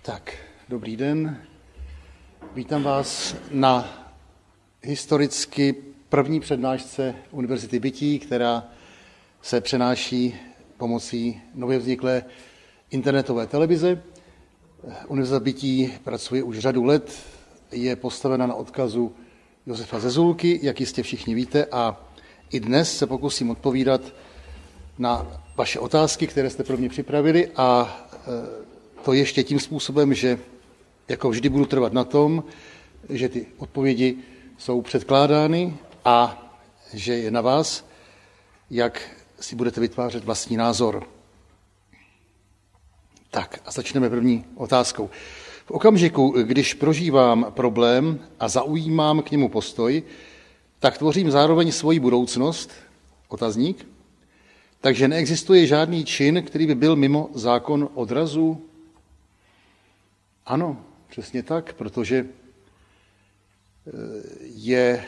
Tak, dobrý den. Vítám vás na historicky první přednášce Univerzity bytí, která se přenáší pomocí nově vzniklé internetové televize. Univerzita bytí pracuje už řadu let, je postavena na odkazu Josefa Zezulky, jak jistě všichni víte, a i dnes se pokusím odpovídat na vaše otázky, které jste pro mě připravili, a to ještě tím způsobem, že jako vždy budu trvat na tom, že ty odpovědi jsou předkládány a že je na vás, jak si budete vytvářet vlastní názor. Tak a začneme první otázkou. V okamžiku, když prožívám problém a zaujímám k němu postoj, tak tvořím zároveň svoji budoucnost, otazník, takže neexistuje žádný čin, který by byl mimo zákon odrazu. Ano, přesně tak, protože je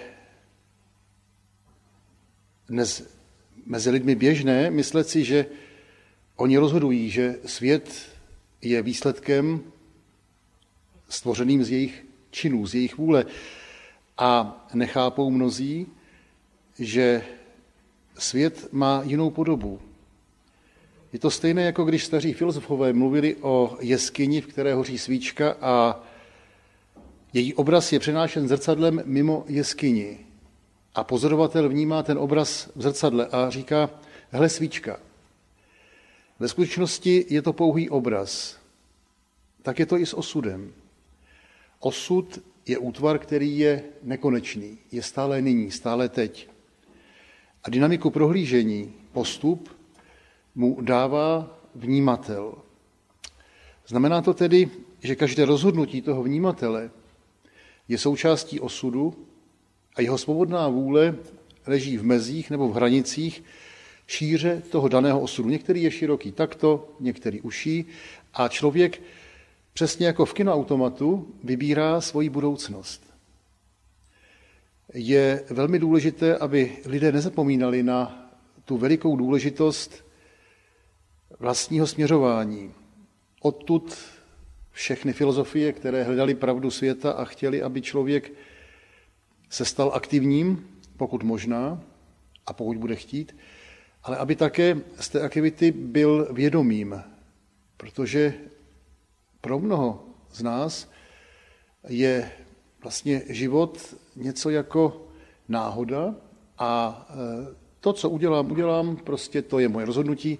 dnes mezi lidmi běžné myslet si, že oni rozhodují, že svět je výsledkem stvořeným z jejich činů, z jejich vůle. A nechápou mnozí, že svět má jinou podobu. Je to stejné, jako když staří filozofové mluvili o jeskyni, v které hoří svíčka a její obraz je přenášen zrcadlem mimo jeskyni. A pozorovatel vnímá ten obraz v zrcadle a říká, hele svíčka. Ve skutečnosti je to pouhý obraz. Tak je to i s osudem. Osud je útvar, který je nekonečný, je stále nyní, stále teď. A dynamiku prohlížení, postup, mu dává vnímatel. Znamená to tedy, že každé rozhodnutí toho vnímatele je součástí osudu a jeho svobodná vůle leží v mezích nebo v hranicích šíře toho daného osudu. Některý je široký takto, některý uší a člověk přesně jako v kinoautomatu vybírá svoji budoucnost. Je velmi důležité, aby lidé nezapomínali na tu velikou důležitost vlastního směřování. Odtud všechny filozofie, které hledali pravdu světa a chtěli, aby člověk se stal aktivním, pokud možná a pokud bude chtít, ale aby také z té aktivity byl vědomým, protože pro mnoho z nás je vlastně život něco jako náhoda a to, co udělám, prostě to je moje rozhodnutí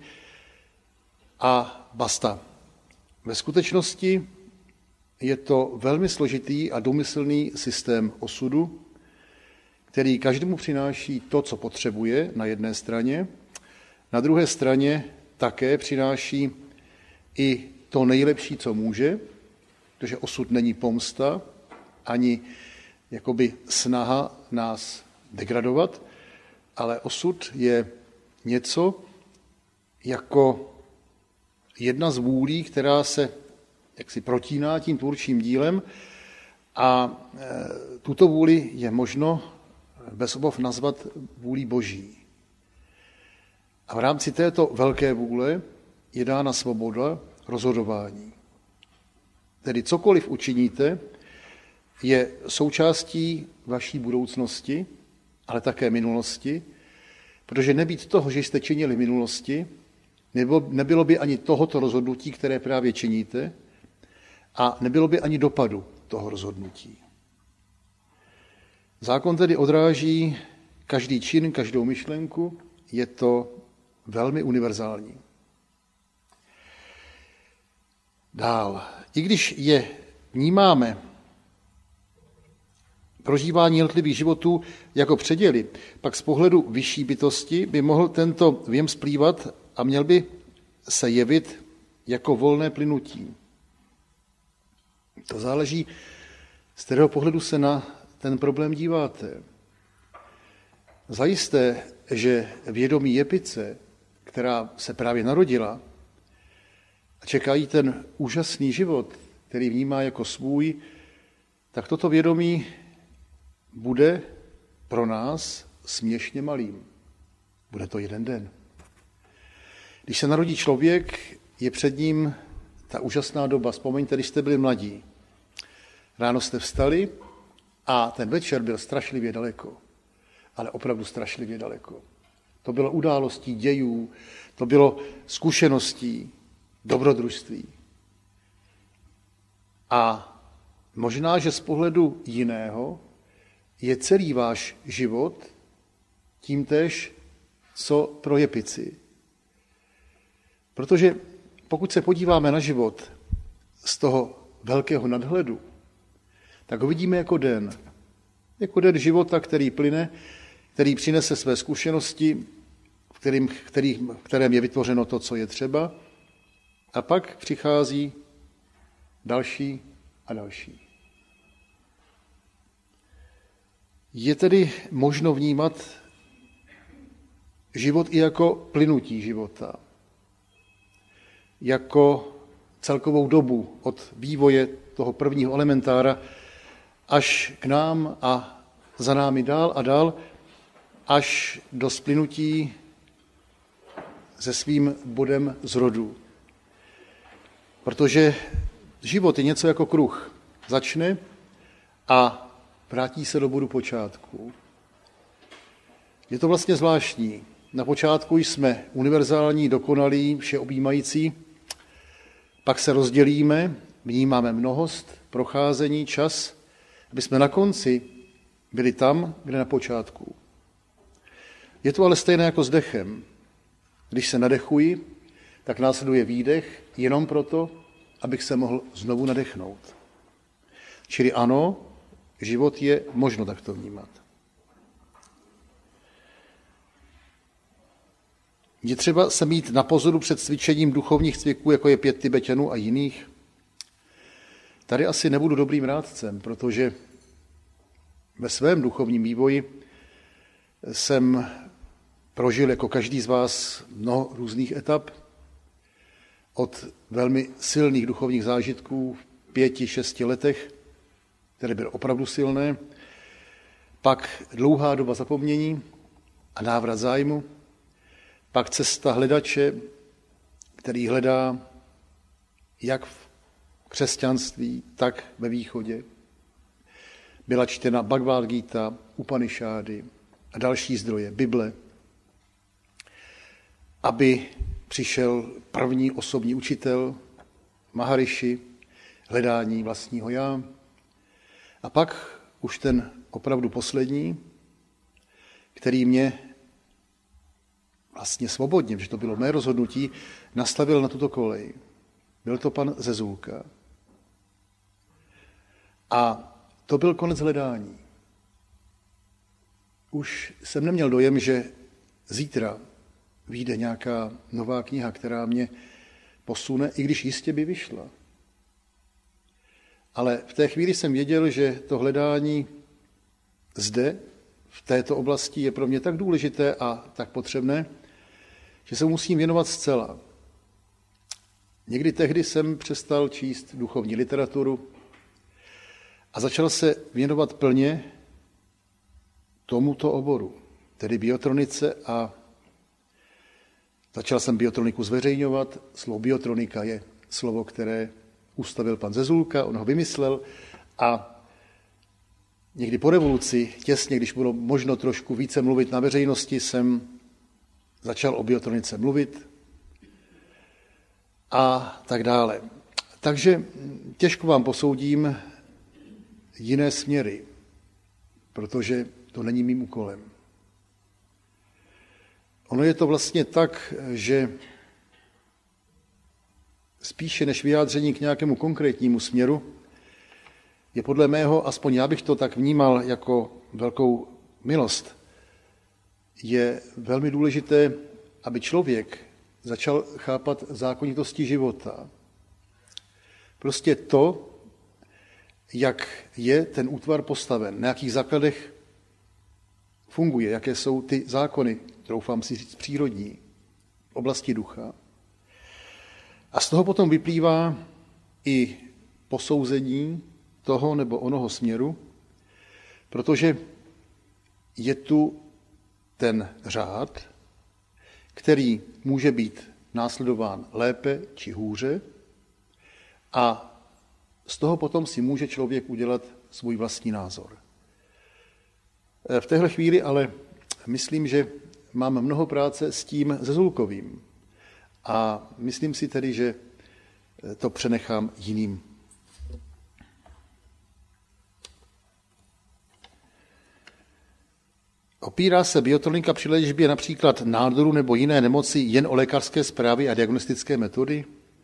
a basta. Ve skutečnosti je to velmi složitý a důmyslný systém osudu, který každému přináší to, co potřebuje na jedné straně, na druhé straně také přináší i to nejlepší, co může, protože osud není pomsta, ani jakoby snaha nás degradovat, ale osud je něco jako jedna z vůlí, která se jaksi protíná tím tvůrčím dílem a tuto vůli je možno bez obav nazvat vůlí Boží. A v rámci této velké vůle je dána svoboda rozhodování. Tedy cokoliv učiníte, je součástí vaší budoucnosti, ale také minulosti, protože nebýt toho, že jste činili v minulosti, nebylo by ani tohoto rozhodnutí, které právě činíte, a nebylo by ani dopadu toho rozhodnutí. Zákon tedy odráží každý čin, každou myšlenku, je to velmi univerzální. Dál, i když je vnímáme prožívání jednotlivých životů jako předěly, pak z pohledu vyšší bytosti by mohl tento věm splývat a měl by se jevit jako volné plynutí. To záleží, z kterého pohledu se na ten problém díváte. Zajisté, že vědomí Jepice, která se právě narodila a čekají ten úžasný život, který vnímá jako svůj, tak toto vědomí bude pro nás směšně malým. Bude to jeden den. Když se narodí člověk, je před ním ta úžasná doba, vzpomeňte, když jste byli mladí. Ráno jste vstali a ten večer byl strašlivě daleko, ale opravdu strašlivě daleko. To bylo událostí, dějů, to bylo zkušeností, dobrodružství. A možná, že z pohledu jiného je celý váš život tímtéž, co pro Jepici. Protože pokud se podíváme na život z toho velkého nadhledu, tak ho vidíme jako den. Jako den života, který plyne, který přinese své zkušenosti, v kterém je vytvořeno to, co je třeba. A pak přichází další a další. Je tedy možno vnímat život i jako plynutí života. Jako celkovou dobu od vývoje toho prvního elementára až k nám a za námi dál a dál, až do splynutí se svým bodem zrodu. Protože život je něco jako kruh. Začne a vrátí se do bodu počátku. Je to vlastně zvláštní. Na počátku jsme univerzální, dokonalí, všeobjímající, pak se rozdělíme, vnímáme mnohost, procházení, čas, aby jsme na konci byli tam, kde na počátku. Je to ale stejné jako s dechem. Když se nadechuji, tak následuje výdech jenom proto, abych se mohl znovu nadechnout. Čili ano, život je možno takto vnímat. Je třeba se mít na pozoru před cvičením duchovních cviků, jako je 5 Tibeťanů a jiných. Tady asi nebudu dobrým rádcem, protože ve svém duchovním vývoji jsem prožil jako každý z vás mnoho různých etap, od velmi silných duchovních zážitků v 5-6 letech, které byly opravdu silné, pak dlouhá doba zapomnění a návrat zájmu, pak cesta hledače, který hledá jak v křesťanství, tak ve východě. Byla čtena Bhagavad Gita, Upanišády a další zdroje, Bible, aby přišel první osobní učitel, Maharishi, hledání vlastního já. A pak už ten opravdu poslední, který mě vlastně svobodně, že to bylo mé rozhodnutí, nastavil na tuto kolej. Byl to pan Zezulka. A to byl konec hledání. Už jsem neměl dojem, že zítra vyjde nějaká nová kniha, která mě posune, i když jistě by vyšla. Ale v té chvíli jsem věděl, že to hledání zde, v této oblasti, je pro mě tak důležité a tak potřebné, že se musím věnovat zcela. Někdy tehdy jsem přestal číst duchovní literaturu a začal se věnovat plně tomuto oboru, tedy biotronice, a začal jsem biotroniku zveřejňovat. Slovo biotronika je slovo, které ustavil pan Zezulka, on ho vymyslel a někdy po revoluci, těsně, když bylo možno trošku více mluvit na veřejnosti, jsem začal o biotronice mluvit a tak dále. Takže těžko vám posoudím jiné směry, protože to není mým úkolem. Ono je to vlastně tak, že spíše než vyjádření k nějakému konkrétnímu směru je podle mého, aspoň já bych to tak vnímal jako velkou milost, je velmi důležité, aby člověk začal chápat zákonitosti života. Prostě to, jak je ten útvar postaven, na jakých základech funguje, jaké jsou ty zákony, troufám si říct, přírodní, v oblasti ducha. A z toho potom vyplývá i posouzení toho nebo onoho směru, protože je tu ten řád, který může být následován lépe či hůře, a z toho potom si může člověk udělat svůj vlastní názor. V téhle chvíli ale myslím, že mám mnoho práce s tím Zezulkovým a myslím si tedy, že to přenechám jiným. Opírá se biotronika při léčbě například nádoru nebo jiné nemoci jen o lékařské zprávy a diagnostické metody?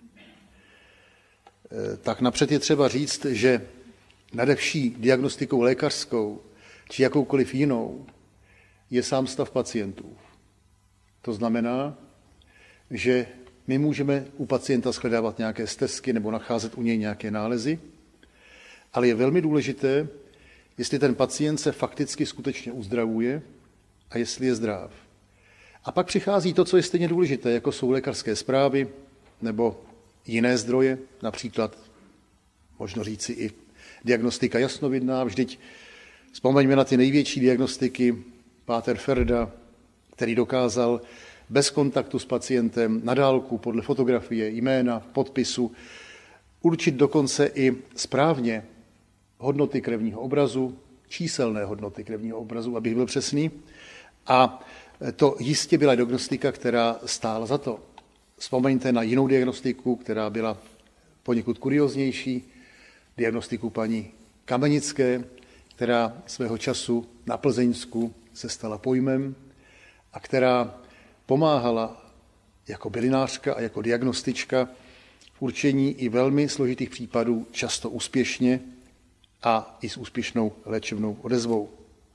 Tak napřed je třeba říct, že nade vší diagnostikou lékařskou či jakoukoliv jinou je sám stav pacientů. To znamená, že my můžeme u pacienta shledávat nějaké stezky nebo nacházet u něj nějaké nálezy, ale je velmi důležité, jestli ten pacient se fakticky skutečně uzdravuje a jestli je zdrav. A pak přichází to, co je stejně důležité, jako jsou lékařské zprávy nebo jiné zdroje, například, možno říci i diagnostika jasnovidná. Vždyť vzpomeňme na ty největší diagnostiky, páter Ferda, který dokázal bez kontaktu s pacientem na dálku podle fotografie, jména, podpisu určit dokonce i správně hodnoty krevního obrazu, číselné hodnoty krevního obrazu, abych byl přesný. A to jistě byla diagnostika, která stála za to. Vzpomeňte na jinou diagnostiku, která byla poněkud kurioznější, diagnostiku paní Kamenické, která svého času na Plzeňsku se stala pojmem a která pomáhala jako bylinářka a jako diagnostička v určení i velmi složitých případů, často úspěšně a i s úspěšnou léčebnou odezvou.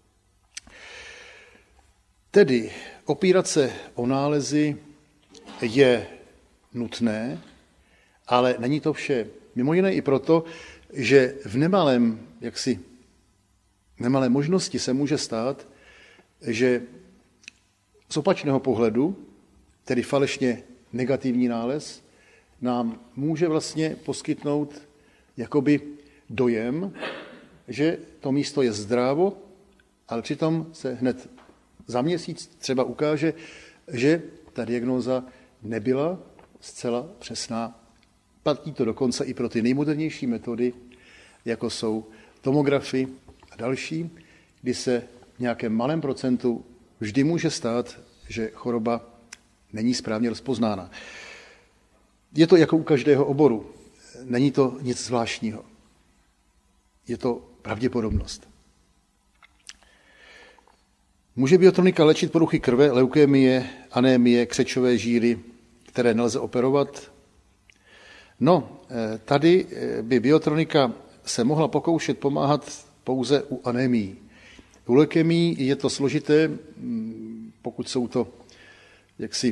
Tedy opírat se o nálezy je nutné, ale není to vše. Mimo jiné i proto, že v nemalé možnosti se může stát, že z opačného pohledu, tedy falešně negativní nález, nám může vlastně poskytnout jakoby dojem, že to místo je zdravo, ale přitom se hned za měsíc třeba ukáže, že ta diagnóza nebyla zcela přesná. Platí to dokonce i pro ty nejmodernější metody, jako jsou tomografy a další, kdy se v nějakém malém procentu vždy může stát, že choroba není správně rozpoznána. Je to jako u každého oboru. Není to nic zvláštního. Je to pravděpodobnost. Může biotronika léčit poruchy krve, leukémie, anémie, křečové žíly, které nelze operovat? No, tady by biotronika se mohla pokoušet pomáhat pouze u anémií. U leukémií je to složité, pokud jsou to jaksi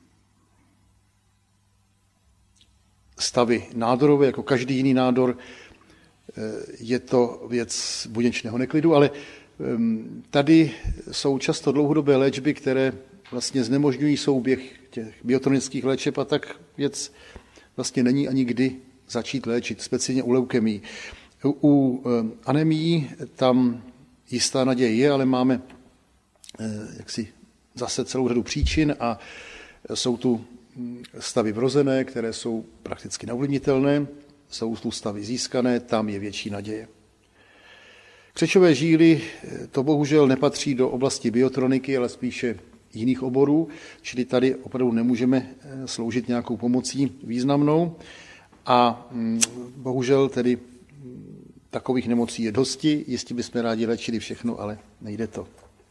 stavy nádorové, jako každý jiný nádor, je to věc buněčného neklidu, ale tady jsou často dlouhodobé léčby, které vlastně znemožňují souběh těch biotronických léčeb a tak věc vlastně není ani kdy začít léčit, speciálně u leukemii. U anemií tam jistá naděje je, ale máme jaksi zase celou řadu příčin a jsou tu stavy vrozené, které jsou prakticky neovlivnitelné, jsou tu stavy získané, tam je větší naděje. Křečové žíly, to bohužel nepatří do oblasti biotroniky, ale spíše jiných oborů, čili tady opravdu nemůžeme sloužit nějakou pomocí významnou a bohužel tedy takových nemocí je dosti, jistě bychom rádi léčili všechno, ale nejde to.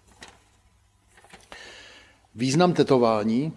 Význam tetování.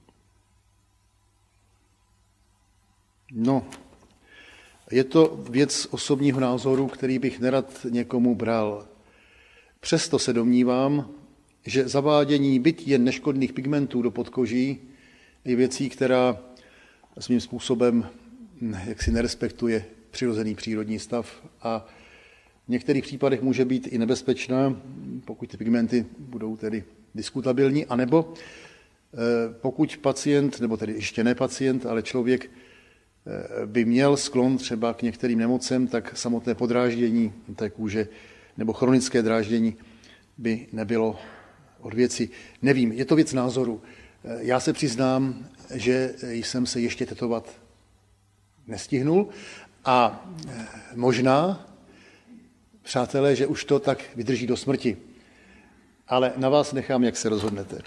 No, je to věc osobního názoru, který bych nerad někomu bral. Přesto se domnívám, že zavádění byť jen neškodných pigmentů do podkoží je věcí, která svým způsobem jaksi nerespektuje přirozený přírodní stav a v některých případech může být i nebezpečná, pokud ty pigmenty budou tedy diskutabilní, anebo pokud pacient, nebo tedy ještě ne pacient, ale člověk by měl sklon třeba k některým nemocem, tak samotné podráždění té kůže nebo chronické dráždění by nebylo od věci. Nevím, je to věc názoru. Já se přiznám, že jsem se ještě tetovat nestihnul a možná, přátelé, že už to tak vydrží do smrti. Ale na vás nechám, jak se rozhodnete.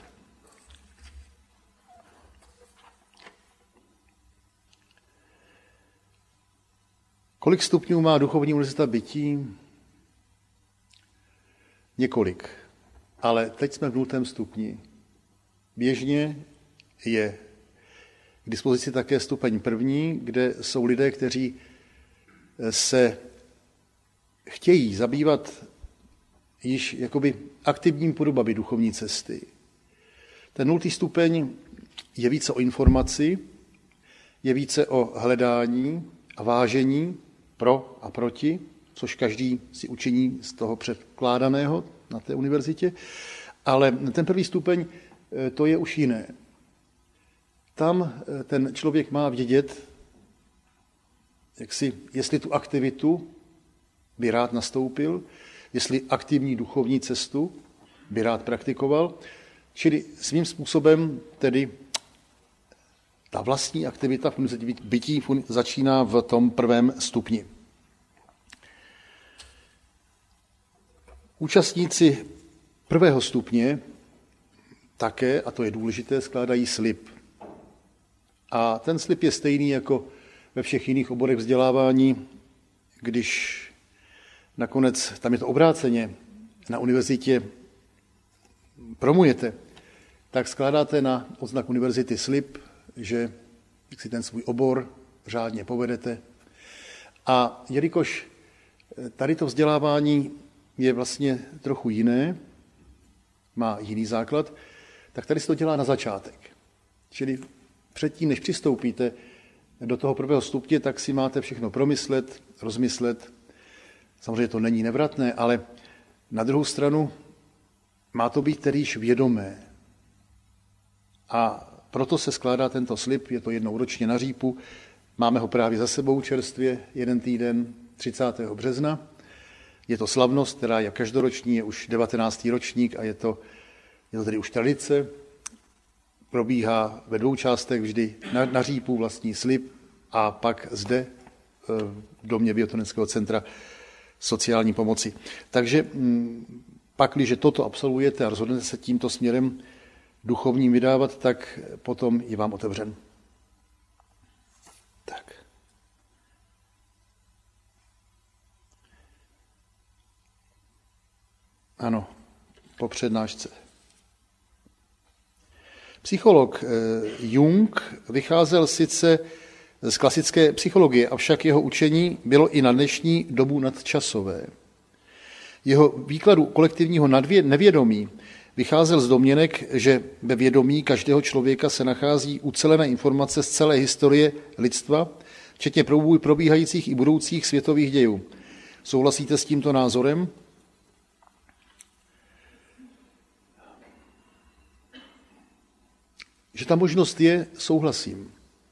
Kolik stupňů má duchovní univerzita bytí? Několik. Ale teď jsme v 0. stupni. Běžně je k dispozici také stupeň 1., kde jsou lidé, kteří se chtějí zabývat již jakoby aktivním podobami duchovní cesty. Ten 0. stupeň je více o informaci, je více o hledání a vážení pro a proti, což každý si učiní z toho předkládaného na té univerzitě, ale ten 1. stupeň, to je už jiné. Tam ten člověk má vědět, jestli tu aktivitu by rád nastoupil, jestli aktivní duchovní cestu by rád praktikoval, čili svým způsobem tedy ta vlastní aktivita v bytí začíná v tom 1. stupni. Účastníci 1. stupně také, a to je důležité, skládají slib. A ten slib je stejný jako ve všech jiných oborech vzdělávání, když nakonec, tam je to obráceně, na univerzitě promujete, tak skládáte na odznak univerzity slib, že si ten svůj obor řádně povedete. A jelikož tady to vzdělávání je vlastně trochu jiné, má jiný základ, tak tady se to dělá na začátek. Čili předtím, než přistoupíte do toho 1. stupně, tak si máte všechno promyslet, rozmyslet. Samozřejmě to není nevratné, ale na druhou stranu má to být tedy již vědomé. A proto se skládá tento slib, je to jednou ročně na Řípu. Máme ho právě za sebou čerstvě, 1 týden 30. března. Je to slavnost, která je každoroční, je už 19. ročník a je to tedy už tradice. Probíhá ve 2 částech vždy na Řípu vlastní slib a pak zde v domě Biotonenského centra sociální pomoci. Takže pak, když toto absolvujete a rozhodnete se tímto směrem duchovním vydávat, tak potom je vám otevřen. Tak. Ano, po přednášce. Psycholog Jung vycházel sice z klasické psychologie, avšak jeho učení bylo i na dnešní dobu nadčasové. Jeho výkladu kolektivního nevědomí vycházel z domněnek, že ve vědomí každého člověka se nachází ucelené informace z celé historie lidstva, včetně probíhajících i budoucích světových dějů. Souhlasíte s tímto názorem? Že ta možnost je, souhlasím.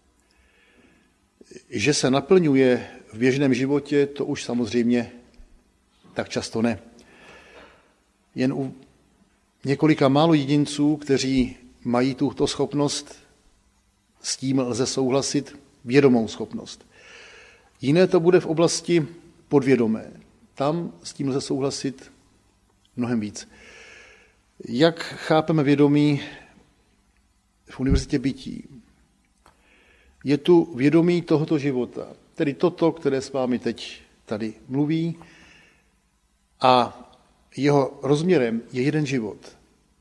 Že se naplňuje v běžném životě, to už samozřejmě tak často ne. Jen u několika málo jedinců, kteří mají tuto schopnost, s tím lze souhlasit, vědomou schopnost. Jiné to bude v oblasti podvědomé. Tam s tím lze souhlasit mnohem víc. Jak chápeme vědomí v univerzitě bytí? Je tu vědomí tohoto života, tedy toto, které s vámi teď tady mluví, a jeho rozměrem je jeden život.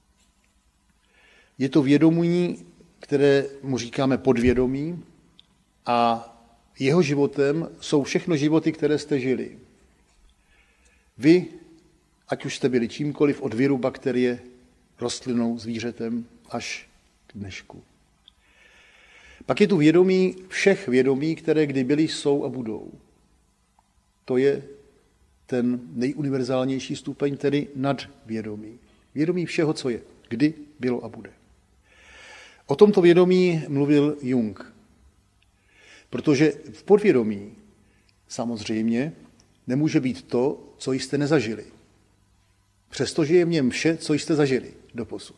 Je to vědomí, které mu říkáme podvědomí, a jeho životem jsou všechno životy, které jste žili. Vy, ať už jste byli čímkoliv, od viru, bakterie, rostlinou, zvířetem, až k dnešku. Pak je tu vědomí všech vědomí, které kdy byly, jsou a budou. To je ten nejuniverzálnější stupeň, tedy nadvědomí. Vědomí všeho, co je, kdy bylo a bude. O tomto vědomí mluvil Jung. Protože v podvědomí samozřejmě nemůže být to, co jste nezažili. Přestože je v něm vše, co jste zažili doposud.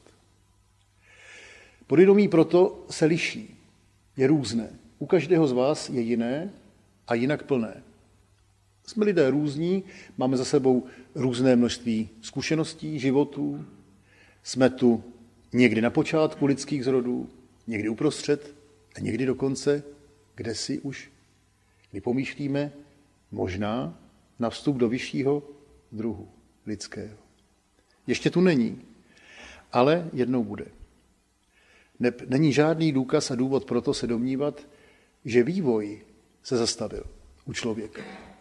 Podvědomí proto se liší, je různé. U každého z vás je jiné a jinak plné. Jsme lidé různí, máme za sebou různé množství zkušeností, životů, jsme tu někdy na počátku lidských zrodů, někdy uprostřed a někdy dokonce kdesi už, kdy pomýšlíme možná na vstup do vyššího druhu lidského. Ještě tu není, ale jednou bude. Není žádný důkaz a důvod pro to se domnívat, že vývoj se zastavil u člověka.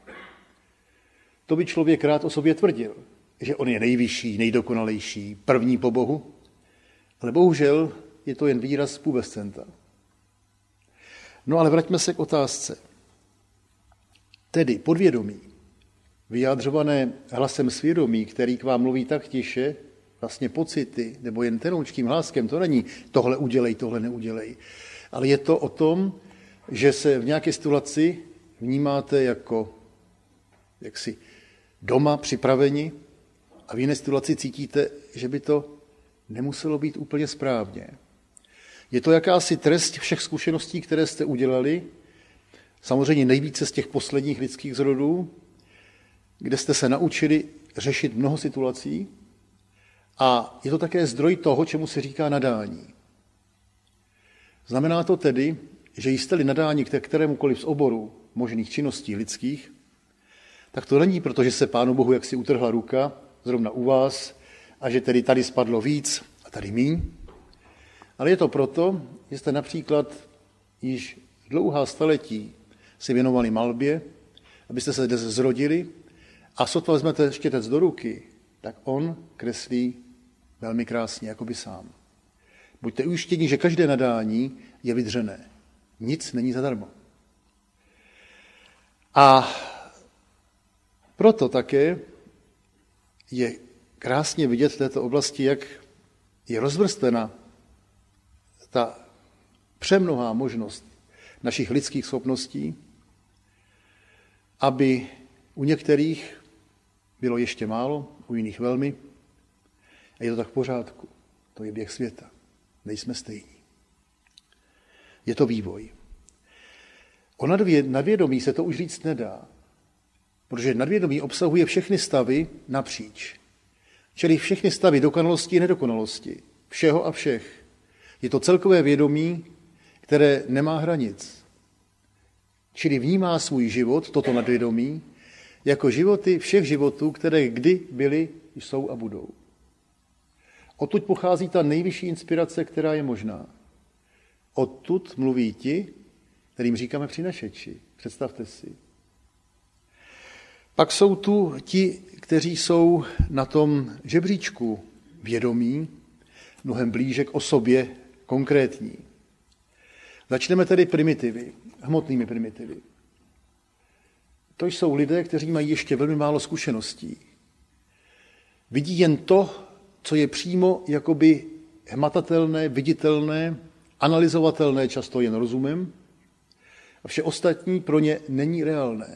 To by člověk rád o sobě tvrdil, že on je nejvyšší, nejdokonalejší, první po Bohu, ale bohužel je to jen výraz pubescenta. No ale vraťme se k otázce. Tedy podvědomí, vyjádřované hlasem svědomí, který k vám mluví tak tiše, vlastně pocity, nebo jen tenoučkým hláskem, to není tohle udělej, tohle neudělej. Ale je to o tom, že se v nějaké situaci vnímáte jako jaksi doma připraveni a v jiné situaci cítíte, že by to nemuselo být úplně správně. Je to jakási trest všech zkušeností, které jste udělali, samozřejmě nejvíce z těch posledních lidských zrodů, kde jste se naučili řešit mnoho situací a je to také zdroj toho, čemu se říká nadání. Znamená to tedy, že jste-li nadáni k kterémukoliv z oborů možných činností lidských, tak to není proto, že se Pánu Bohu jaksi utrhla ruka, zrovna u vás, a že tedy tady spadlo víc a tady míň, ale je to proto, že jste například již dlouhá staletí si věnovali malbě, abyste se dnes zrodili a sotva vezmete štětec do ruky, tak on kreslí velmi krásně, jako by sám. Buďte ujištěni, že každé nadání je vydřené. Nic není zadarmo. A proto také je krásně vidět v této oblasti, jak je rozvrstvena ta přemnohá možnost našich lidských schopností, aby u některých bylo ještě málo, u jiných velmi. A je to tak v pořádku. To je běh světa. Nejsme stejní. Je to vývoj. O nadvědomí se to už říct nedá, protože nadvědomí obsahuje všechny stavy napříč. Čili všechny stavy dokonalosti i nedokonalosti. Všeho a všech. Je to celkové vědomí, které nemá hranic. Čili vnímá svůj život, toto nadvědomí, jako životy všech životů, které kdy byly, jsou a budou. Odtud pochází ta nejvyšší inspirace, která je možná. Odtud mluví ti, kterým říkáme přinašeči. Představte si. Pak jsou tu ti, kteří jsou na tom žebříčku vědomí, mnohem blíže k osobě konkrétní. Začneme tedy primitivy, hmotnými primitivy. To jsou lidé, kteří mají ještě velmi málo zkušeností. Vidí jen to, co je přímo jakoby hmatatelné, viditelné, analyzovatelné často jen rozumem, a vše ostatní pro ně není reálné.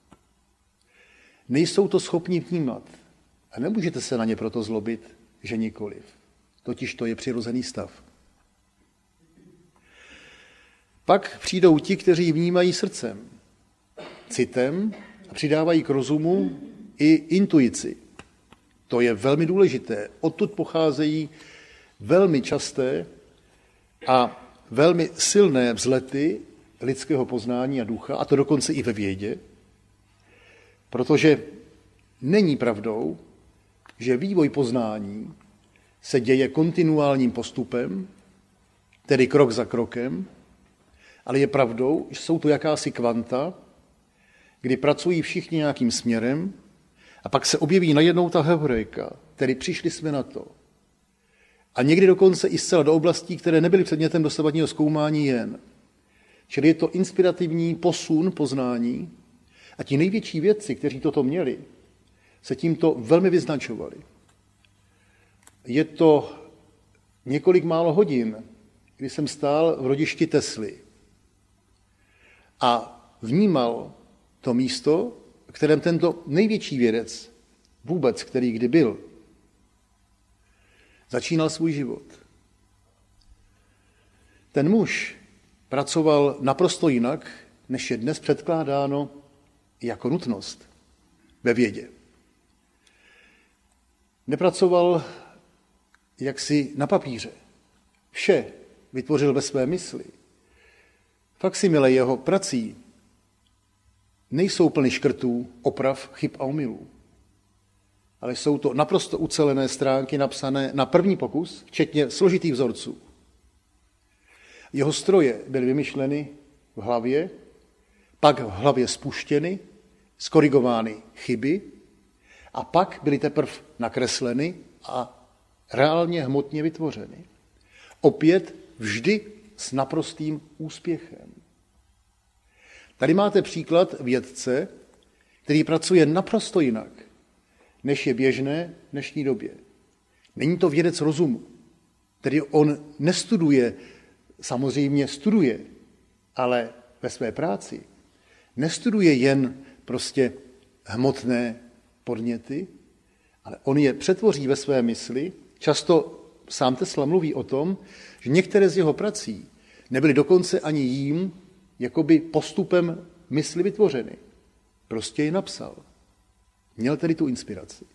Nejsou to schopni vnímat a nemůžete se na ně proto zlobit, že nikoliv. Totiž to je přirozený stav. Pak přijdou ti, kteří vnímají srdcem, citem a přidávají k rozumu i intuici. To je velmi důležité. Odtud pocházejí velmi časté a velmi silné vzlety lidského poznání a ducha, a to dokonce i ve vědě, protože není pravdou, že vývoj poznání se děje kontinuálním postupem, tedy krok za krokem, ale je pravdou, že jsou to jakási kvanta, kdy pracují všichni nějakým směrem a pak se objeví najednou ta hebrejka, tedy přišli jsme na to. A někdy dokonce i zcela do oblastí, které nebyly předmětem dosavadního zkoumání jen. Čili je to inspirativní posun poznání a ti největší vědci, kteří toto měli, se tímto velmi vyznačovali. Je to několik málo hodin, kdy jsem stál v rodišti Tesly a vnímal to místo, v kterém tento největší vědec, vůbec, který kdy byl, začínal svůj život. Ten muž pracoval naprosto jinak, než je dnes předkládáno jako nutnost ve vědě. Nepracoval jaksi na papíře. Vše vytvořil ve své mysli. Faksimile jeho prací nejsou plny škrtů, oprav, chyb a omylů, ale jsou to naprosto ucelené stránky napsané na první pokus, včetně složitých vzorců. Jeho stroje byly vymyšleny v hlavě, pak v hlavě spuštěny, skorigovány chyby a pak byly teprve nakresleny a reálně hmotně vytvořeny. Opět vždy s naprostým úspěchem. Tady máte příklad vědce, který pracuje naprosto jinak, než je běžné v dnešní době. Není to vědec rozumu, tedy on nestuduje, samozřejmě studuje, ale ve své práci nestuduje jen prostě hmotné podněty, ale on je přetvoří ve své mysli. Často sám Tesla mluví o tom, že některé z jeho prací nebyly dokonce ani jím jakoby postupem mysli vytvořeny. Prostě ji napsal. Měl tedy tu inspiraci.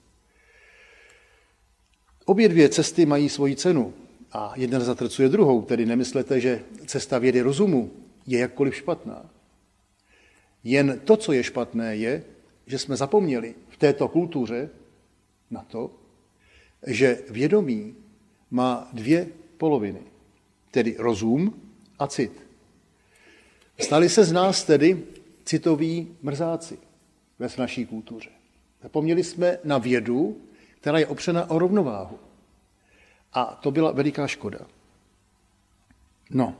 Obě dvě cesty mají svoji cenu a jedna zatrcuje druhou, tedy nemyslete, že cesta vědy rozumu je jakkoliv špatná. Jen to, co je špatné, je, že jsme zapomněli v této kultuře na to, že vědomí má dvě poloviny, tedy rozum a cit. Stali se z nás tedy citoví mrzáci ve naší kultuře. Zapomněli jsme na vědu, která je opřena o rovnováhu. A to byla veliká škoda. No.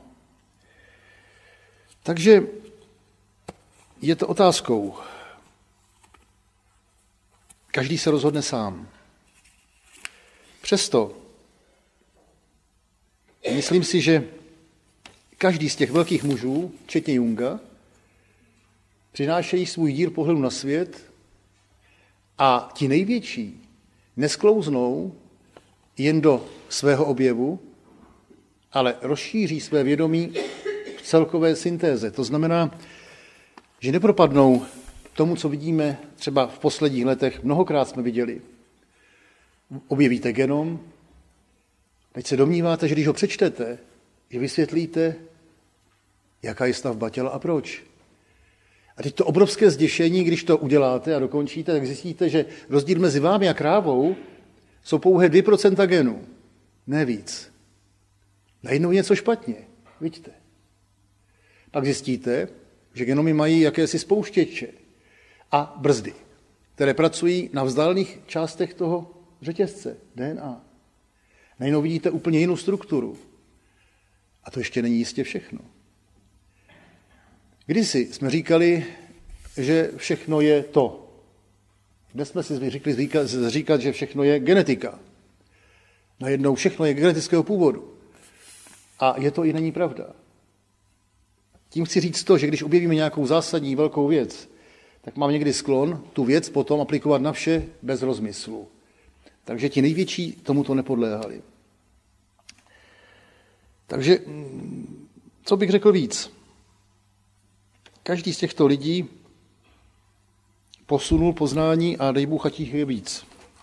Takže je to otázkou. Každý se rozhodne sám. Přesto myslím si, že každý z těch velkých mužů, včetně Junga, přinášejí svůj díl pohledu na svět a ti největší nesklouznou jen do svého objevu, ale rozšíří své vědomí v celkové syntéze. To znamená, že nepropadnou tomu, co vidíme třeba v posledních letech, mnohokrát jsme viděli. Objevíte genom, teď se domníváte, že když ho přečtete, že vysvětlíte, jaká je stavba těla a proč. A teď to obrovské zděšení, když to uděláte a dokončíte, tak zjistíte, že rozdíl mezi vámi a krávou jsou pouhé 2% genů, ne víc. Najednou něco špatně, vidíte. Pak zjistíte, že genomy mají jakési spouštěče a brzdy, které pracují na vzdálených částech toho řetězce, DNA. Najednou vidíte úplně jinou strukturu. A to ještě není jistě všechno. Kdysi jsme říkali, že všechno je to. Dnes jsme si zvykli říkat, že všechno je genetika. Najednou všechno je genetického původu. A je to i není pravda. Tím chci říct to, že když objevíme nějakou zásadní velkou věc, tak mám někdy sklon tu věc potom aplikovat na vše bez rozmyslu. Takže ti největší tomuto nepodléhali. Takže, co bych řekl víc? Každý z těchto lidí posunul poznání a dej Bůh, ať jich je víc.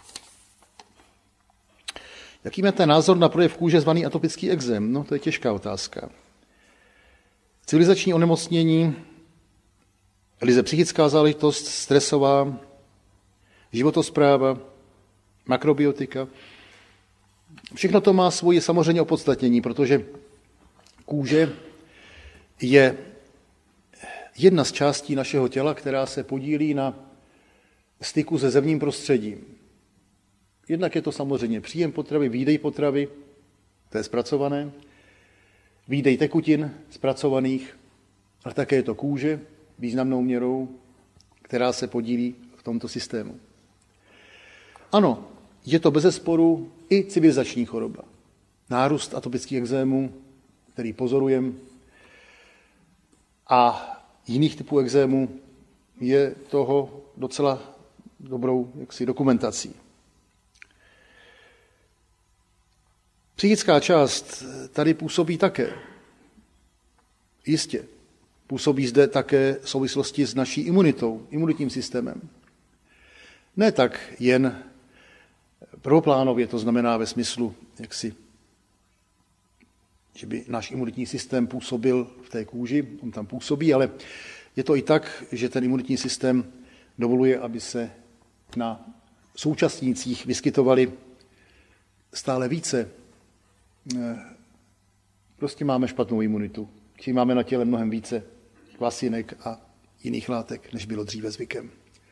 Jaký máte názor na projev kůže zvaný atopický ekzém? No, to je těžká otázka. Civilizační onemocnění, lize psychická záležitost, stresová, životospráva, makrobiotika. Všechno to má svoje samozřejmě opodstatnění, protože kůže je jedna z částí našeho těla, která se podílí na styku se zemním prostředím. Jednak je to samozřejmě příjem potravy, výdej potravy, to je zpracované, výdej tekutin zpracovaných, ale také je to kůže významnou měrou, která se podílí v tomto systému. Ano, je to bezesporu i civilizační choroba. Nárůst atopických ekzémů, který pozorujeme, a jiných typů ekzémů je toho docela dobrou dokumentací. Psychická část tady působí také. Jistě. Působí zde také v souvislosti s naší imunitou, imunitním systémem. Ne tak jen prvoplánově, to znamená ve smyslu, že by náš imunitní systém působil v té kůži, on tam působí, ale je to i tak, že ten imunitní systém dovoluje, aby se na současnících vyskytovaly stále více. Prostě máme špatnou imunitu. Čím máme na těle mnohem více kvasinek a jiných látek, než bylo dříve zvykem.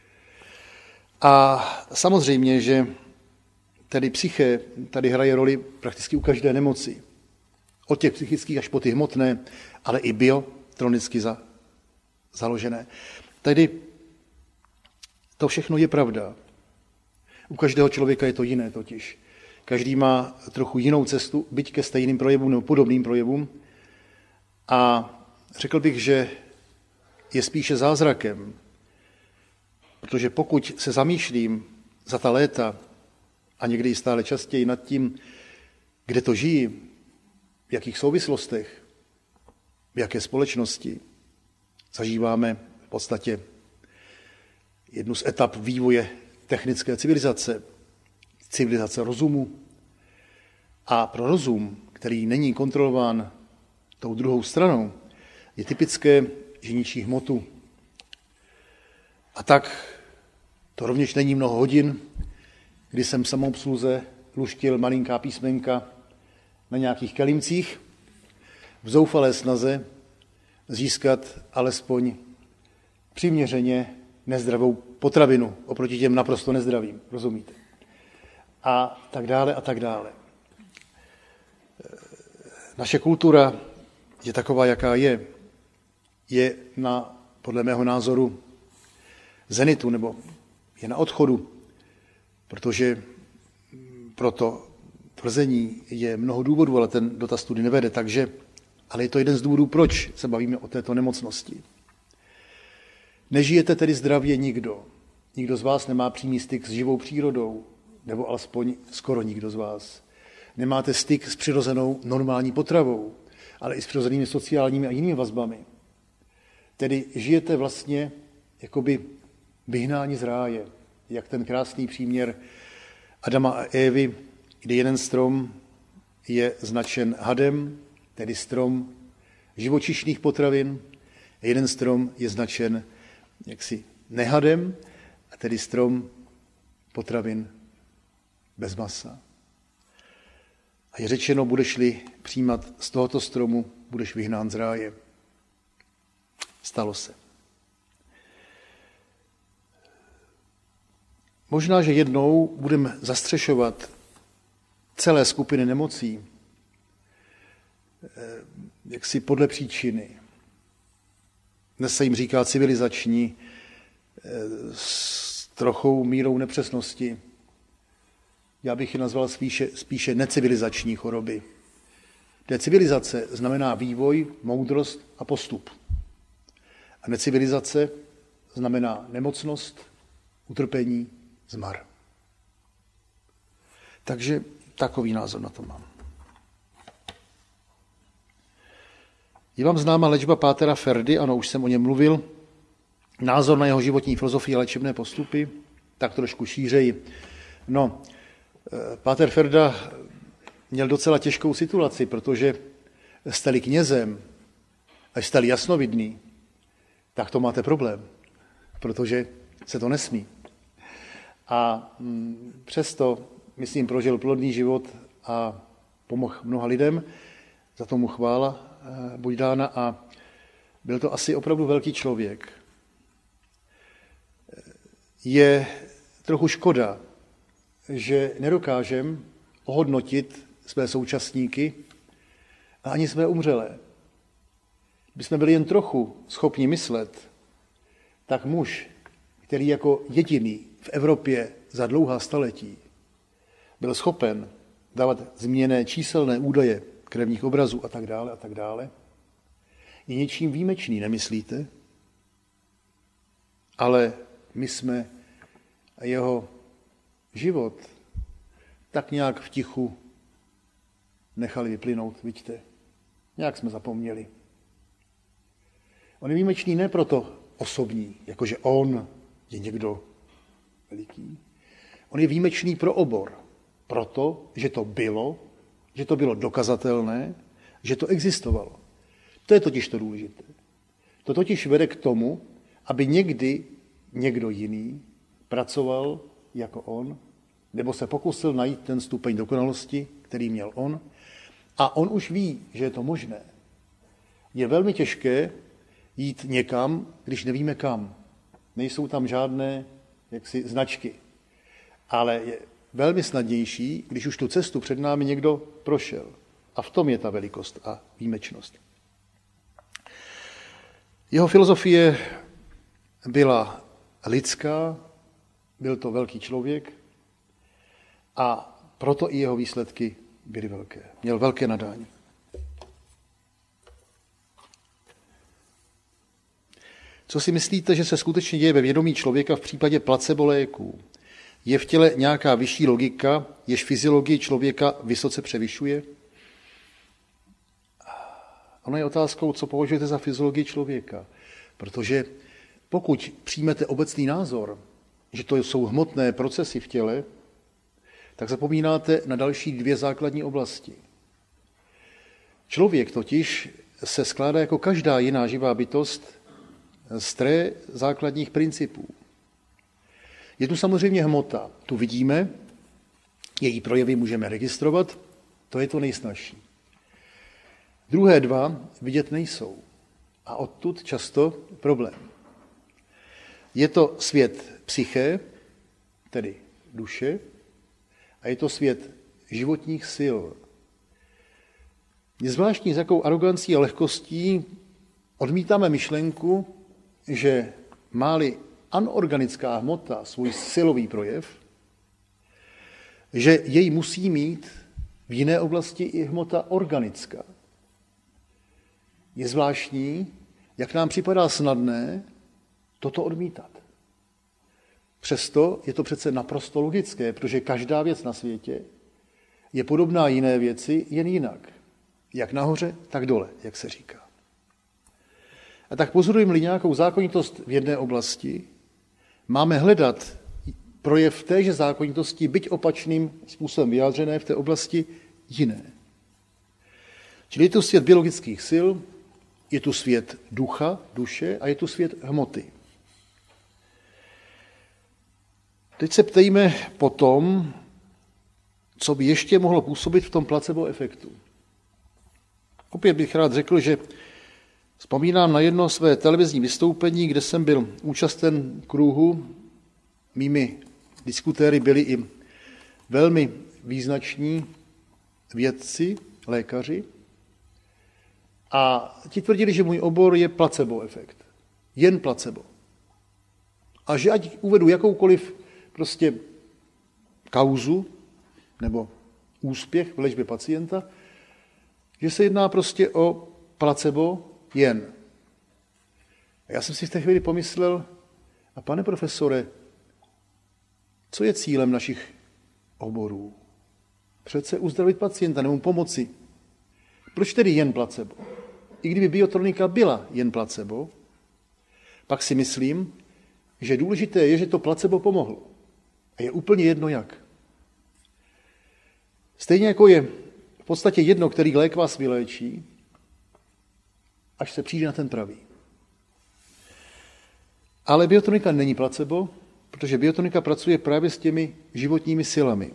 A samozřejmě, že tedy psyché tady hraje roli prakticky u každé nemoci. Od těch psychických až po ty hmotné, ale i biotronicky založené. Tedy to všechno je pravda. U každého člověka je to jiné totiž. Každý má trochu jinou cestu, byť ke stejným projevům nebo podobným projevům. A řekl bych, že je spíše zázrakem, protože pokud se zamýšlím za ta léta a někdy i stále častěji nad tím, kde to žijí, v jakých souvislostech, v jaké společnosti, zažíváme v podstatě jednu z etap vývoje technické civilizace, civilizace rozumu. A pro rozum, který není kontrolován tou druhou stranou, je typické, že ničí hmotu. A tak to rovněž není mnoho hodin, kdy jsem v samoobsluze luštil malinká písmenka na nějakých kelímcích v zoufalé snaze získat alespoň přiměřeně nezdravou potravinu oproti těm naprosto nezdravým, rozumíte? A tak dále a tak dále. Naše kultura je taková, jaká je. Je podle mého názoru, zenitu, nebo je na odchodu, protože pro to tvrzení je mnoho důvodů, ale ten dotaz tudy nevede, ale je to jeden z důvodů, proč se bavíme o této nemocnosti. Nežijete tedy zdravě nikdo. Nikdo z vás nemá přímý styk s živou přírodou, nebo alespoň skoro nikdo z vás. Nemáte styk s přirozenou normální potravou, ale i s přirozenými sociálními a jinými vazbami. Tedy žijete vlastně jakoby vyhnáni z ráje, jak ten krásný příměr Adama a Évy, kdy jeden strom je značen hadem, tedy strom živočišných potravin, a jeden strom je značen jaksi nehadem, a tedy strom potravin bez masa. A je řečeno, budeš-li přijímat z tohoto stromu, budeš vyhnán z ráje. Stalo se. Možná, že jednou budeme zastřešovat celé skupiny nemocí, jaksi podle příčiny. Dnes se jim říká civilizační, s trochou mírou nepřesnosti. Já bych ji nazval spíše necivilizační choroby. Té civilizace znamená vývoj, moudrost a postup. A necivilizace znamená nemocnost, utrpení, zmar. Takže takový názor na to mám. Je vám známa léčba pátera Ferdy, ano, už jsem o něm mluvil, názor na jeho životní filozofii a léčebné postupy, tak trošku šířeji. No, páter Ferda měl docela těžkou situaci, protože jste-li knězem a jste-li jasnovidný, tak to máte problém, protože se to nesmí. A přesto, myslím, prožil plodný život a pomohl mnoha lidem, za to mu chvála buď dána, a byl to asi opravdu velký člověk. Je trochu škoda, že nedokážem ohodnotit své současníky a ani své umřelé. Kdybychom byli jen trochu schopni myslet, tak muž, který jako jediný v Evropě za dlouhá staletí byl schopen dávat zmíněné číselné údaje krevních obrazů a tak dále, je něčím výjimečný, nemyslíte? Ale my jsme jeho život tak nějak v tichu nechali vyplynout, vidíte? Nějak jsme zapomněli. On je výjimečný ne proto osobní, jakože on je někdo veliký. On je výjimečný pro obor. Proto, že to bylo dokazatelné, že to existovalo. To je totiž to důležité. To totiž vede k tomu, aby někdy někdo jiný pracoval jako on, nebo se pokusil najít ten stupeň dokonalosti, který měl on, a on už ví, že je to možné. Je velmi těžké jít někam, když nevíme kam. Nejsou tam žádné značky. Ale je velmi snadnější, když už tu cestu před námi někdo prošel. A v tom je ta velikost a výjimečnost. Jeho filozofie byla lidská, byl to velký člověk a proto i jeho výsledky byly velké. Měl velké nadání. Co si myslíte, že se skutečně děje ve vědomí člověka v případě placebo léků? Je v těle nějaká vyšší logika, jež fyziologii člověka vysoce převyšuje? Ono je otázkou, co považujete za fyziologii člověka. Protože pokud přijmete obecný názor, že to jsou hmotné procesy v těle, tak zapomínáte na další dvě základní oblasti. Člověk totiž se skládá jako každá jiná živá bytost z tří základních principů. Je tu samozřejmě hmota. Tu vidíme, její projevy můžeme registrovat, to je to nejsnažší. Druhé dva vidět nejsou. A odtud často problém. Je to svět psyché, tedy duše, a je to svět životních sil. Je zvláštní, s jakou arogancí a lehkostí odmítáme myšlenku, že má-li anorganická hmota svůj silový projev, že jej musí mít v jiné oblasti i hmota organická. Je zvláštní, jak nám připadá snadné toto odmítat. Přesto je to přece naprosto logické, protože každá věc na světě je podobná jiné věci, jen jinak. Jak nahoře, tak dole, jak se říká. A tak pozorujeme-li nějakou zákonitost v jedné oblasti, máme hledat projev téže zákonitosti, byť opačným způsobem vyjádřené v té oblasti jiné. Čili je tu svět biologických sil, je tu svět ducha, duše a je tu svět hmoty. Teď se ptejme po tom, co by ještě mohlo působit v tom placebo efektu. Opět bych rád řekl, že vzpomínám na jedno své televizní vystoupení, kde jsem byl účasten kruhu. Mými diskutéry byli i velmi význační vědci, lékaři. A ti tvrdili, že můj obor je placebo efekt. Jen placebo. A že ať uvedu jakoukoliv prostě kauzu nebo úspěch v léčbě pacienta, že se jedná prostě o placebo jen. A já jsem si v té chvíli pomyslel, a pane profesore, co je cílem našich oborů? Přece uzdravit pacienta nebo pomoci. Proč tedy jen placebo? I kdyby biotronika byla jen placebo, pak si myslím, že důležité je, že to placebo pomohlo. A je úplně jedno jak. Stejně jako je v podstatě jedno, který lék vás vyléčí, až se přijde na ten pravý. Ale biotronika není placebo, protože biotronika pracuje právě s těmi životními silami.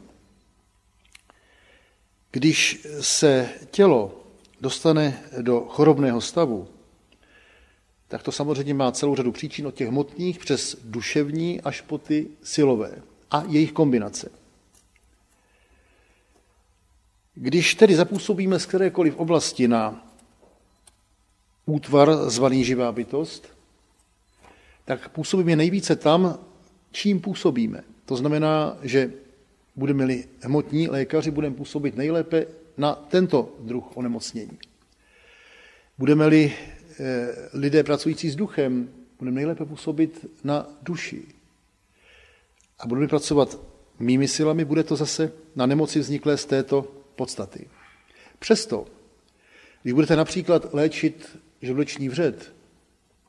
Když se tělo dostane do chorobného stavu, tak to samozřejmě má celou řadu příčin od těch hmotných přes duševní až po ty silové a jejich kombinace. Když tedy zapůsobíme z kterékoliv oblasti na útvar zvaný živá bytost, tak působíme nejvíce tam, čím působíme. To znamená, že budeme-li hmotní lékaři, budeme působit nejlépe na tento druh onemocnění. Budeme-li lidé pracující s duchem, budeme nejlépe působit na duši. A budeme pracovat mými silami, bude to zase na nemoci vzniklé z této podstaty. Přesto, když budete například léčit žludeční vřed,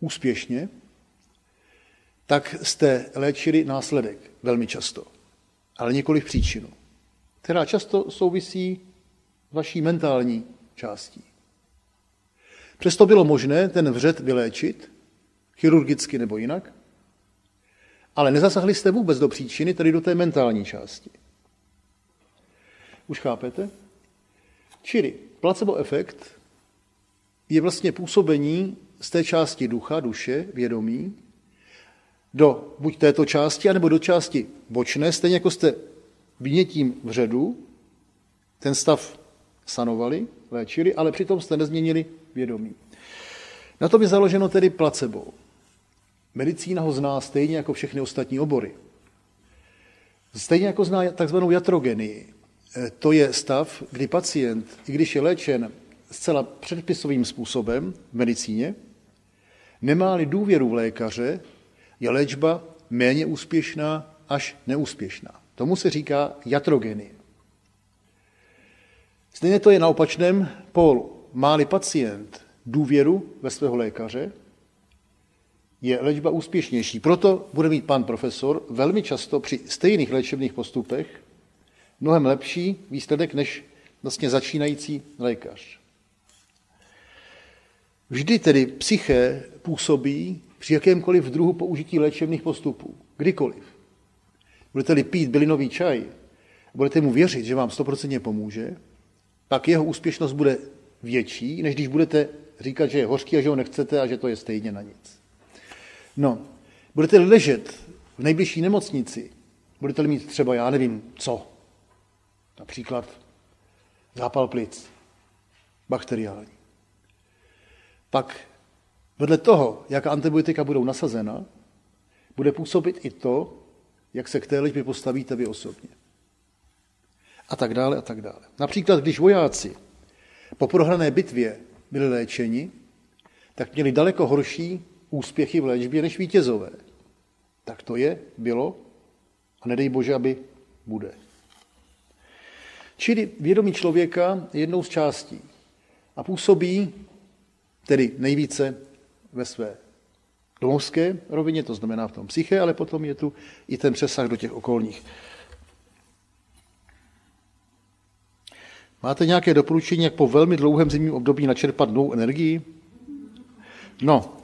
úspěšně, tak jste léčili následek velmi často, ale nikoliv příčinu, která často souvisí s vaší mentální částí. Přesto bylo možné ten vřed vyléčit, chirurgicky nebo jinak, ale nezasahli jste vůbec do příčiny, tedy do té mentální části. Už chápete? Čili placebo efekt je vlastně působení z té části ducha, duše, vědomí, do buď této části, anebo do části bočné, stejně jako jste vynětím vředu ten stav sanovali, léčili, ale přitom jste nezměnili vědomí. Na tom je založeno tedy placebo. Medicína ho zná stejně jako všechny ostatní obory. Stejně jako zná takzvanou iatrogenii. To je stav, kdy pacient, i když je léčen zcela předpisovým způsobem v medicíně, nemá-li důvěru v lékaře, je léčba méně úspěšná až neúspěšná. Tomu se říká iatrogenie. Stejně to je na opačném pólu. Má-li pacient důvěru ve svého lékaře, je léčba úspěšnější. Proto bude mít pan profesor velmi často při stejných léčebných postupech mnohem lepší výsledek než vlastně začínající lékař. Vždy tedy psyché působí při jakémkoliv druhu použití léčebných postupů. Kdykoliv. Budete-li pít bylinový čaj, budete mu věřit, že vám 100% pomůže, pak jeho úspěšnost bude větší, než když budete říkat, že je hořký a že ho nechcete a že to je stejně na nic. No, budete-li ležet v nejbližší nemocnici, budete-li mít třeba, já nevím, co, například zápal plic, bakteriální. Pak vedle toho, jaká antibiotika budou nasazena, bude působit i to, jak se k té léčbě postavíte vy osobně. A tak dále, a tak dále. Například, když vojáci po prohrané bitvě byli léčeni, tak měli daleko horší úspěchy v léčbě než vítězové. Tak to je, bylo a nedej Bože, aby bude. Čili vědomí člověka je jednou z částí a působí tedy nejvíce ve své domovské rovině, to znamená v tom psyché, ale potom je tu i ten přesah do těch okolních. Máte nějaké doporučení, jak po velmi dlouhém zimním období načerpat novou energii? No.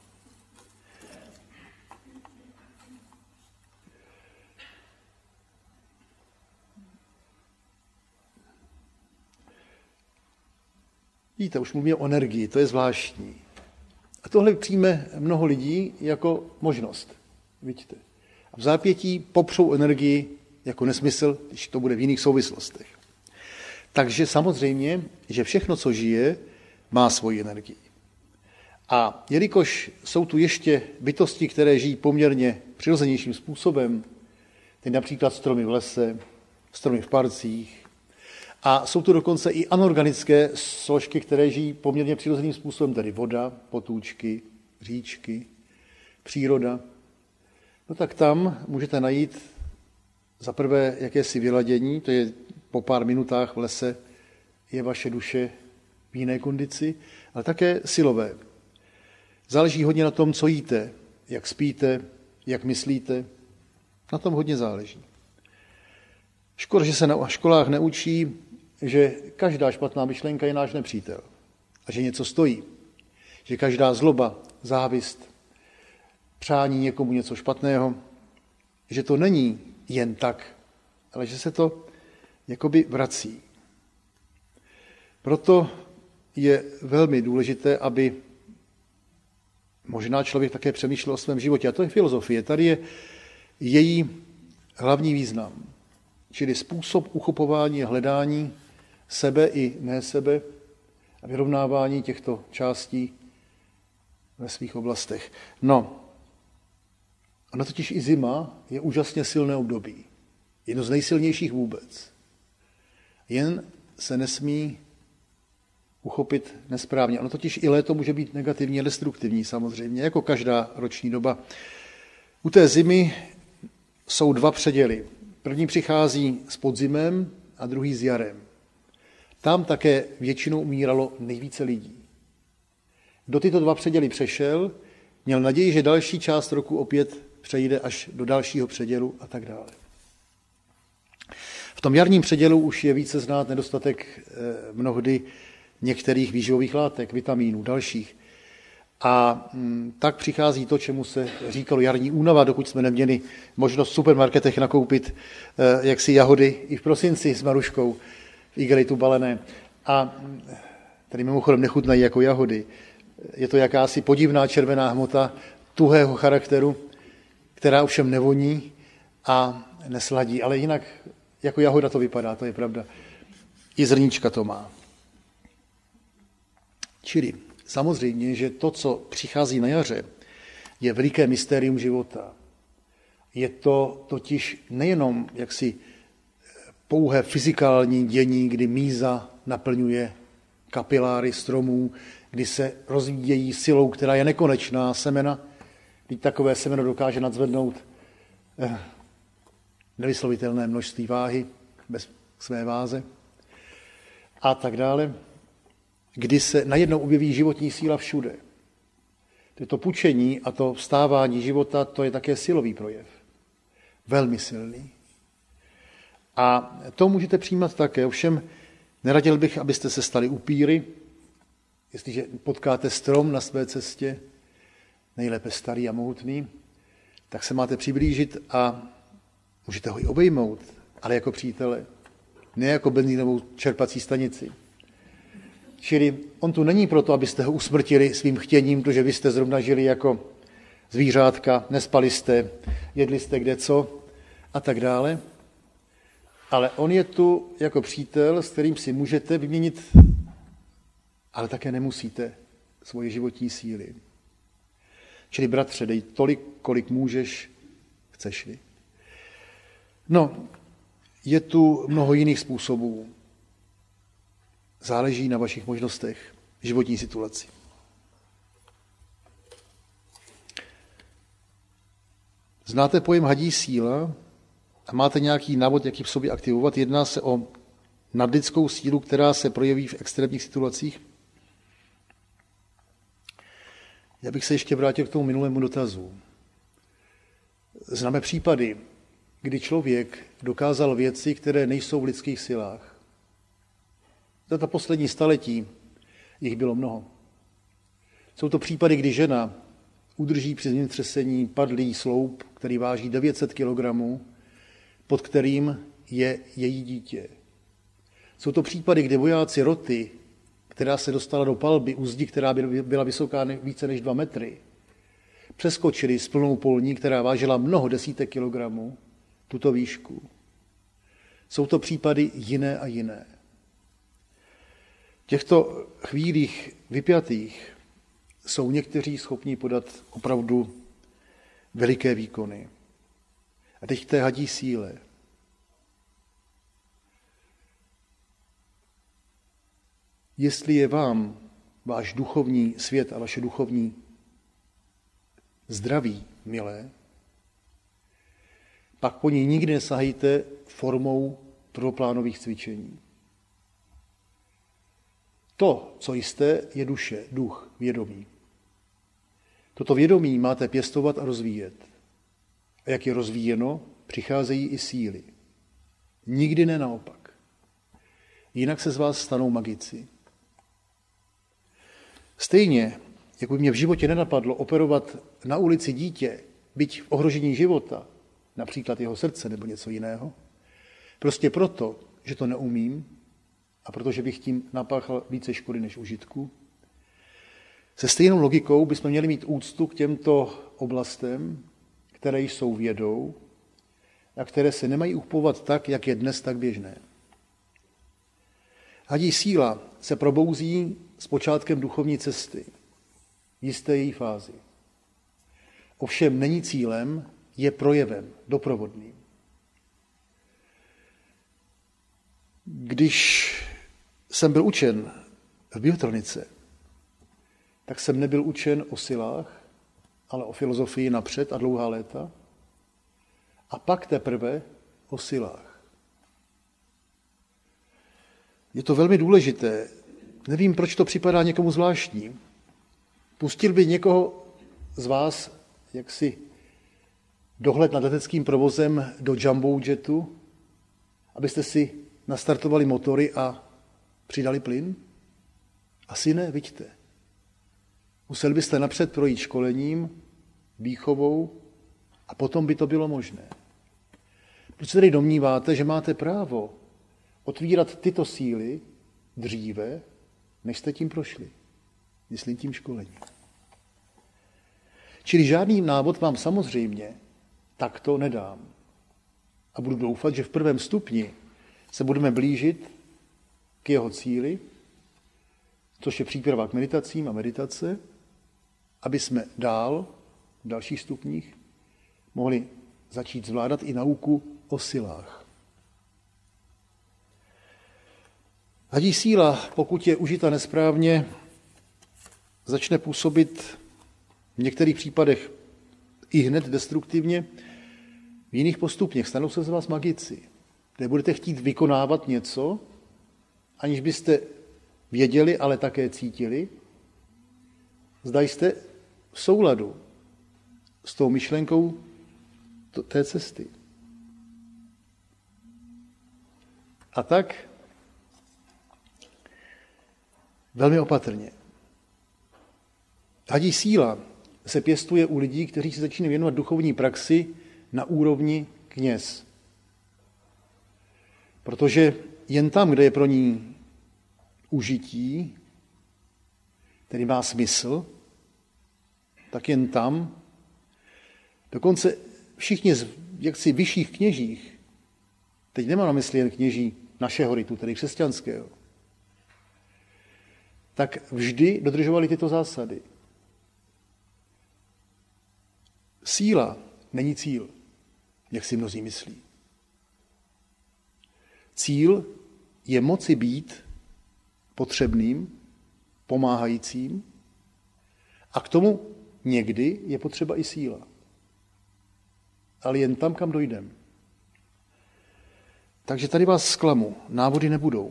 Víte, už mluvíme o energii, to je zvláštní. A tohle přijme mnoho lidí jako možnost. Vidíte. A v zápětí popřou energii jako nesmysl, když to bude v jiných souvislostech. Takže samozřejmě, že všechno, co žije, má svoji energii. A jelikož jsou tu ještě bytosti, které žijí poměrně přirozenějším způsobem, tedy například stromy v lese, stromy v parcích, a jsou tu dokonce i anorganické složky, které žijí poměrně přirozeným způsobem, tedy voda, potůčky, říčky, příroda. No tak tam můžete najít za prvé jakési vyladění, to je po pár minutách v lese je vaše duše v jiné kondici, ale také silové. Záleží hodně na tom, co jíte, jak spíte, jak myslíte. Na tom hodně záleží. Škoda, že se na školách neučí, že každá špatná myšlenka je náš nepřítel a že něco stojí. Že každá zloba, závist, přání někomu něco špatného, že to není jen tak, ale že se to jakoby vrací. Proto je velmi důležité, aby možná člověk také přemýšlel o svém životě. A to je filozofie. Tady je její hlavní význam. Čili způsob uchopování a hledání sebe i ne sebe a vyrovnávání těchto částí ve svých oblastech. No, ono totiž i zima je úžasně silné období. Jedno z nejsilnějších vůbec. Jen se nesmí uchopit nesprávně. Ono totiž i léto může být negativně destruktivní samozřejmě, jako každá roční doba. U té zimy jsou dva předěly. První přichází s podzimem a druhý s jarem. Tam také většinou umíralo nejvíce lidí. Kdo tyto dva předěly přešel, Měl naději, že další část roku opět přejde až do dalšího předělu a tak dále. V tom jarním předělu už je více znát nedostatek mnohdy některých výživových látek, vitamínů, dalších. A tak přichází to, čemu se říkalo jarní únava, dokud jsme neměli možnost v supermarketech nakoupit jaksi jahody i v prosinci s Maruškou v igelitu balené. A tady mimochodem nechutnají jako jahody. Je to jakási podivná červená hmota tuhého charakteru, která ovšem nevoní a nesladí. Ale jinak jako jahoda to vypadá, to je pravda. I zrníčka to má. Čili samozřejmě, že to, co přichází na jaře, je veliké mystérium života. Je to totiž nejenom jaksi pouhé fyzikální dění, kdy míza naplňuje kapiláry stromů, kdy se rozvíjejí silou, která je nekonečná, semena, kdy takové semeno dokáže nadzvednout nevyslovitelné množství váhy bez své váze a tak dále, kdy se najednou objeví životní síla všude. To pučení a to vstávání života, to je také silový projev. Velmi silný. A to můžete přijímat také. Ovšem neradil bych, abyste se stali upíry. Jestliže potkáte strom na své cestě, nejlépe starý a mohutný, tak se máte přiblížit a můžete ho i obejmout, ale jako přítele, ne jako benzínovou čerpací stanici. Čili on tu není proto, abyste ho usmrtili svým chtěním, protože vy jste zrovna žili jako zvířátka, nespali jste, jedli jste kde co a tak dále. Ale on je tu jako přítel, s kterým si můžete vyměnit, ale také nemusíte, svoje životní síly. Čili bratře, dej tolik, kolik můžeš, chceš-li. No, je tu mnoho jiných způsobů. Záleží na vašich možnostech, životní situaci. Znáte pojem hadí síla a máte nějaký návod, jak ji v sobě aktivovat? Jedná se o nadlidskou sílu, která se projeví v extrémních situacích? Já bych se ještě vrátil k tomu minulému dotazu. Známe případy, kdy člověk dokázal věci, které nejsou v lidských silách. Za ta poslední staletí jich bylo mnoho. Jsou to případy, kdy žena udrží při zemětřesení padlý sloup, který váží 900 kg, pod kterým je její dítě. Jsou to případy, kdy vojáci roty, která se dostala do palby u zdi, která byla vysoká více než 2 metry, přeskočili s plnou polní, která vážila mnoho desítek kilogramů, tuto výšku. Jsou to případy jiné a jiné. V těchto chvílích vypjatých jsou někteří schopni podat opravdu veliké výkony. A teď k té hadí síle. Jestli je vám váš duchovní svět a vaše duchovní zdraví milé, pak po něj nikdy nesahejte formou prvoplánových cvičení. To, co jste, je duše, duch, vědomí. Toto vědomí máte pěstovat a rozvíjet. A jak je rozvíjeno, přicházejí i síly. Nikdy ne naopak. Jinak se z vás stanou magici. Stejně, jako by mě v životě nenapadlo operovat na ulici dítě, byť v ohrožení života, například jeho srdce nebo něco jiného, prostě proto, že to neumím a protože bych tím napáchal více škody než užitku, se stejnou logikou bychom měli mít úctu k těmto oblastem, které jsou vědou a které se nemají uchopovat tak, jak je dnes tak běžné. Hadí síla se probouzí s počátkem duchovní cesty, v jisté její fázi. Ovšem není cílem, je projevem, doprovodným. Když jsem byl učen v biotronice, tak jsem nebyl učen o silách, ale o filozofii napřed a dlouhá léta, a pak teprve o silách. Je to velmi důležité. Nevím, proč to připadá někomu zvláštní. Pustil by někoho z vás jaksi dohled nad leteckým provozem do jumbo jetu, abyste si nastartovali motory a přidali plyn? Asi ne, vidíte. Museli byste napřed projít školením, výchovou a potom by to bylo možné. Proč se tedy domníváte, že máte právo otvírat tyto síly dříve, než jste tím prošli? Myslím tím školením. Čili žádný návod vám samozřejmě takto nedám. A budu doufat, že v prvém stupni se budeme blížit k jeho cíli, což je příprava k meditacím a meditace, aby jsme dál, v dalších stupních, mohli začít zvládat i nauku o silách. Hadí síla, pokud je užita nesprávně, začne působit v některých případech i hned destruktivně, v jiných postupně. Stanou se z vás magici, kde budete chtít vykonávat něco, aniž byste věděli, ale také cítili, zda jste v souladu s tou myšlenkou té cesty. A tak velmi opatrně. Hadí síla se pěstuje u lidí, kteří se začínají věnovat duchovní praxi na úrovni kněz. Protože jen tam, kde je pro ní užití, který má smysl, tak jen tam, dokonce všichni z jaksi vyšších kněžích, teď nemám na mysli jen kněží našeho ritu, tedy křesťanského, tak vždy dodržovali tyto zásady. Síla není cíl, jak si mnozí myslí. Cíl je moci být potřebným, pomáhajícím a k tomu někdy je potřeba i síla. Ale jen tam, kam dojdeme. Takže tady vás zklamu, návody nebudou.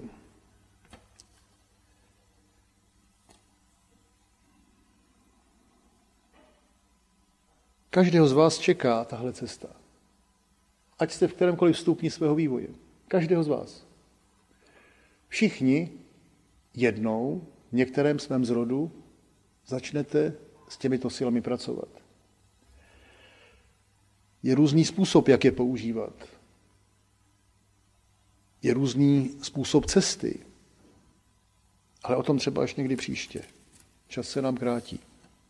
Každého z vás čeká tahle cesta. Ať jste v kterémkoliv stupni svého vývoje. Každého z vás. Všichni jednou v některém svém zrodu začnete s těmito silami pracovat. Je různý způsob, jak je používat. Je různý způsob cesty. Ale o tom třeba až někdy příště. Čas se nám krátí.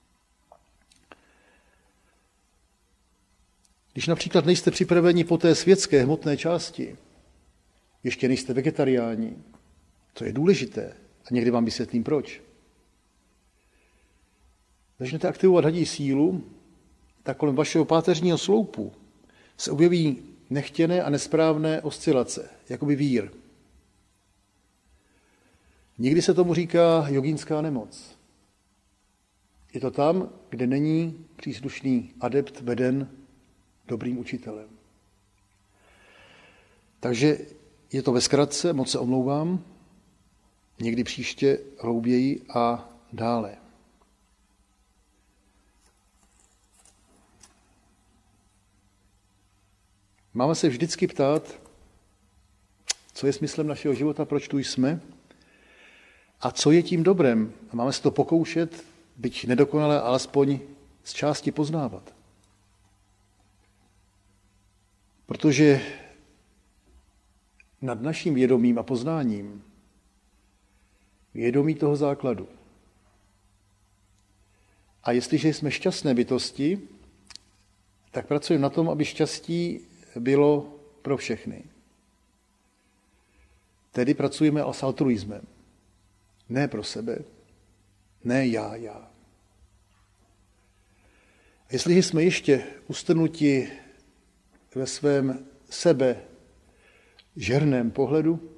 Když například nejste připraveni po té světské hmotné části, ještě nejste vegetariáni, to je důležité a někdy vám vysvětlím proč. Začnete aktivovat hadí sílu, tak kolem vašeho páteřního sloupu se objeví nechtěné a nesprávné oscilace, jakoby vír. Někdy se tomu říká jogínská nemoc. Je to tam, kde není příslušný adept veden dobrým učitelem. Takže je to ve zkratce, moc se omlouvám, někdy příště hlouběji a dále. Máme se vždycky ptát, co je smyslem našeho života, proč tu jsme a co je tím dobrem. A máme se to pokoušet, byť nedokonale, alespoň z části poznávat. Protože nad naším vědomím a poznáním vědomí toho základu. A jestliže jsme šťastné bytosti, tak pracujeme na tom, aby štěstí bylo pro všechny. Tedy pracujeme s altruismem. Ne pro sebe, ne já. A jestliže jsme ještě ustrnuti ve svém sebe žerném pohledu,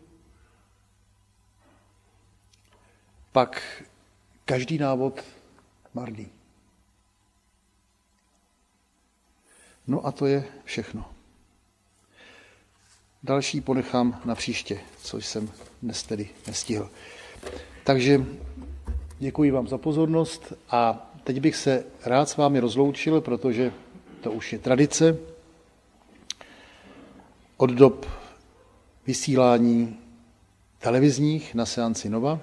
pak každý návod marný. No a to je všechno. Další ponechám na příště, což jsem dnes tedy nestihl. Takže děkuji vám za pozornost a teď teď bych se rád s vámi rozloučil, protože to už je tradice od dob vysílání televizních na seanci Nova.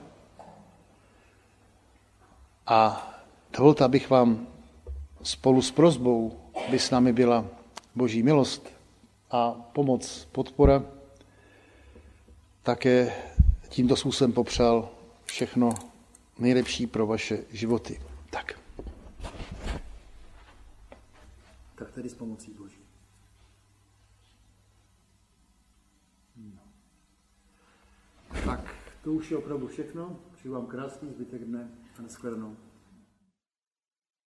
A dovolte, abych vám spolu s prosbou, aby s námi byla Boží milost a pomoc, podpora, také tímto způsobem popřál všechno nejlepší pro vaše životy. Tak tedy s pomocí Boží. Tak, to už je opravdu všechno. Přeju vám krásný zbytek dne a nashledanou.